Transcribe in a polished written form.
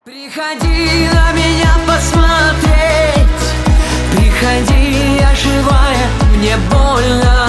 Приходи на меня посмотреть, приходи, я живая, мне больно.